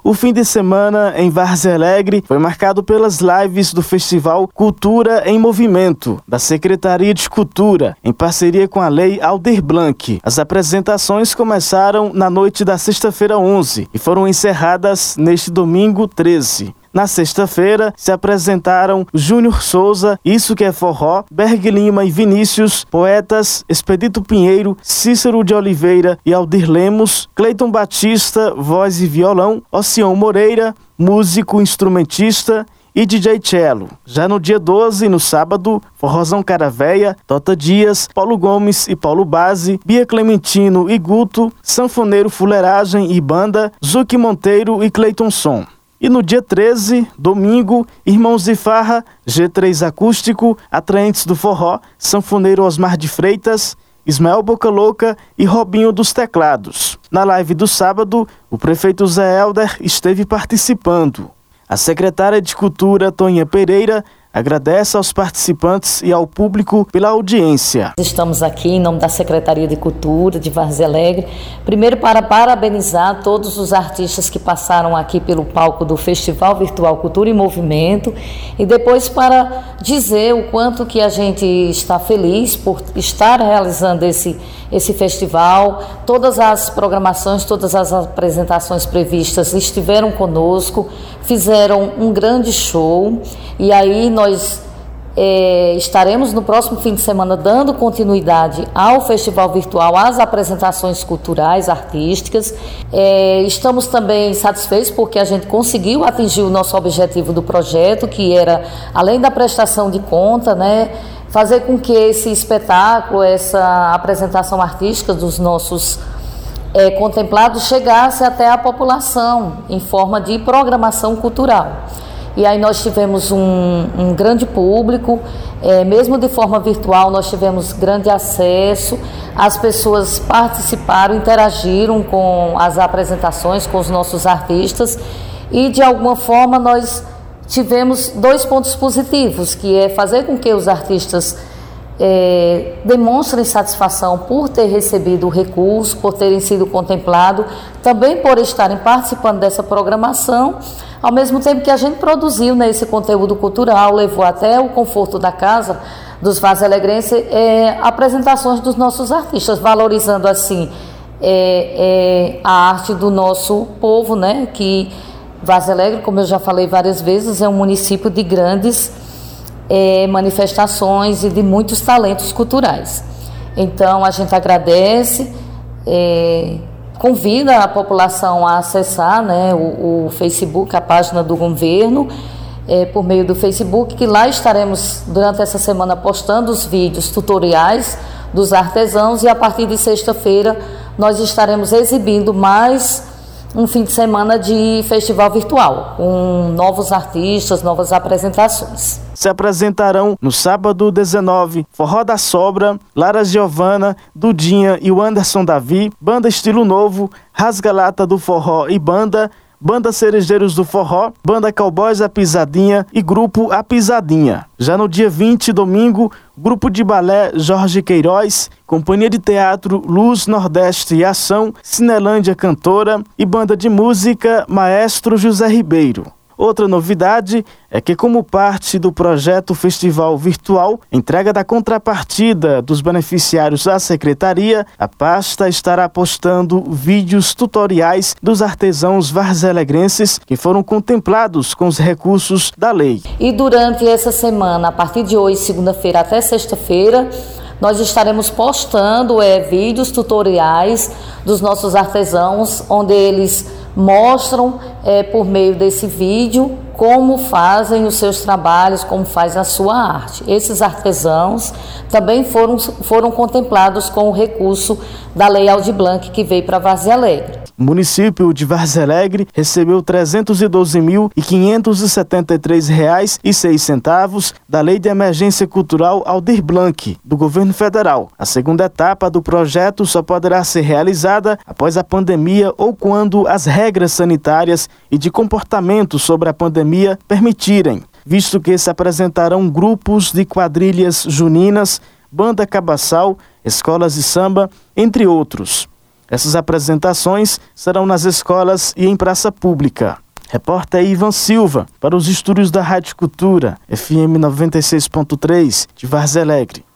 O fim de semana em Várzea Alegre foi marcado pelas lives do Festival Cultura em Movimento, da Secretaria de Cultura, em parceria com a Lei Aldir Blanc. As apresentações começaram na noite da sexta-feira 11 e foram encerradas neste domingo 13. Na sexta-feira, se apresentaram Júnior Souza, Isso Que É Forró, Berg Lima e Vinícius, poetas Expedito Pinheiro, Cícero de Oliveira e Aldir Lemos, Cleiton Batista, voz e violão, Ocion Moreira, músico instrumentista, e DJ Cello. Já no dia 12, no sábado, Forrozão Caravéia, Tota Dias, Paulo Gomes e Paulo Base, Bia Clementino e Guto, Sanfoneiro Fuleiragem e Banda, Zuki Monteiro e Cleiton Som. E no dia 13, domingo, Irmãos de Farra, G3 Acústico, Atraentes do Forró, Sanfoneiro Osmar de Freitas, Ismael Boca Louca e Robinho dos Teclados. Na live do sábado, o prefeito Zé Helder esteve participando. A secretária de Cultura, Toninha Pereira, agradece aos participantes e ao público pela audiência. Estamos aqui em nome da Secretaria de Cultura de Várzea Alegre, primeiro para parabenizar todos os artistas que passaram aqui pelo palco do Festival Virtual Cultura em Movimento e depois para dizer o quanto que a gente está feliz por estar realizando esse festival. Todas as programações, todas as apresentações previstas estiveram conosco, fizeram um grande show e aí nós estaremos no próximo fim de semana dando continuidade ao Festival Virtual, às apresentações culturais, artísticas. Estamos também satisfeitos porque a gente conseguiu atingir o nosso objetivo do projeto, que era, além da prestação de conta, né, fazer com que esse espetáculo, essa apresentação artística dos nossos contemplados chegasse até a população em forma de programação cultural. E aí nós tivemos um grande público, mesmo de forma virtual nós tivemos grande acesso, as pessoas participaram, interagiram com as apresentações, com os nossos artistas e de alguma forma nós tivemos 2 pontos positivos, que é fazer com que os artistas demonstrem satisfação por ter recebido o recurso, por terem sido contemplados, também por estarem participando dessa programação, ao mesmo tempo que a gente produziu, né, esse conteúdo cultural, levou até o conforto da casa dos varzealegrenses apresentações dos nossos artistas, valorizando assim a arte do nosso povo, né, que Várzea Alegre, como eu já falei várias vezes, é um município de grandes manifestações e de muitos talentos culturais. Então a gente agradece, convida a população a acessar, né, o Facebook, a página do governo, por meio do Facebook, que lá estaremos durante essa semana postando os vídeos tutoriais dos artesãos e a partir de sexta-feira nós estaremos exibindo mais um fim de semana de festival virtual, com novos artistas, novas apresentações. Se apresentarão no sábado 19, Forró da Sobra, Lara Giovana, Dudinha e o Anderson Davi, Banda Estilo Novo, Rasga-Lata do Forró e Banda Cerejeiros do Forró, Banda Cowboys A Pisadinha e Grupo A Pisadinha. Já no dia 20, domingo, Grupo de Balé Jorge Queiroz, Companhia de Teatro Luz Nordeste e Ação, Cinelândia Cantora e Banda de Música Maestro José Ribeiro. Outra novidade é que, como parte do projeto Festival Virtual, entrega da contrapartida dos beneficiários à Secretaria, a pasta estará postando vídeos tutoriais dos artesãos varzealegrenses que foram contemplados com os recursos da lei. E durante essa semana, a partir de hoje, segunda-feira até sexta-feira, nós estaremos postando vídeos tutoriais dos nossos artesãos, onde eles mostram por meio desse vídeo como fazem os seus trabalhos, como faz a sua arte. Esses artesãos também foram contemplados com o recurso da Lei Aldir Blanc que veio para Várzea Alegre. O município de Várzea Alegre recebeu R$ 312.573,06 da Lei de Emergência Cultural Aldir Blanc, do governo federal. A segunda etapa do projeto só poderá ser realizada após a pandemia ou quando as regras sanitárias e de comportamento sobre a pandemia permitirem, visto que se apresentarão grupos de quadrilhas juninas, banda cabaçal, escolas de samba, entre outros. Essas apresentações serão nas escolas e em praça pública. Repórter Ivan Silva, para os estúdios da Rádio Cultura, FM 96.3, de Várzea Alegre.